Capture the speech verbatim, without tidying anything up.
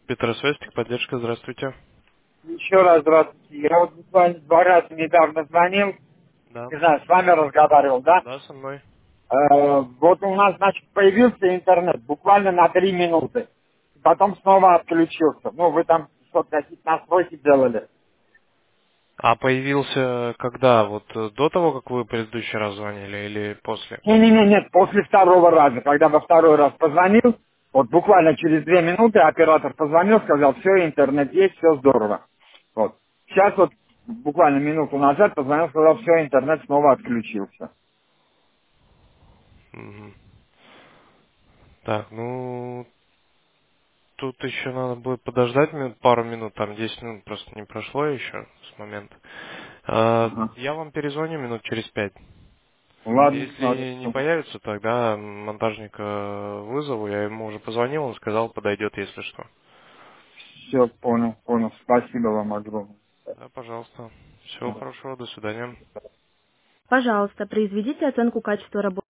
Петросвязь, техподдержка, здравствуйте. Еще раз здравствуйте. Я вот буквально два раза недавно звонил, Да. не знаю, с вами разговаривал, да? Да, со мной. Э, вот у нас, значит, появился интернет буквально на три минуты. Потом снова отключился. Ну, вы там что-то какие-то настройки делали. А появился когда? Вот э, до того, как вы предыдущий раз звонили или после? Не-не-не, нет, после второго раза, когда во второй раз позвонил, вот буквально через две минуты оператор позвонил, сказал, все, интернет есть, все здорово. Вот. Сейчас вот буквально минуту назад позвонил, сказал, все, интернет снова отключился. Мгм. Так, ну, тут еще надо будет подождать минут, пару минут, там десять минут просто не прошло еще с момента. А, Ага. Я вам перезвоню минут через пять. Ладно, ладно, Если не все. появится, тогда монтажника вызову. Я ему уже позвонил, он сказал, подойдет, если что. Все, понял, понял. Спасибо вам огромное. Да, пожалуйста. Всего хорошего, до свидания. Пожалуйста, произведите оценку качества работы.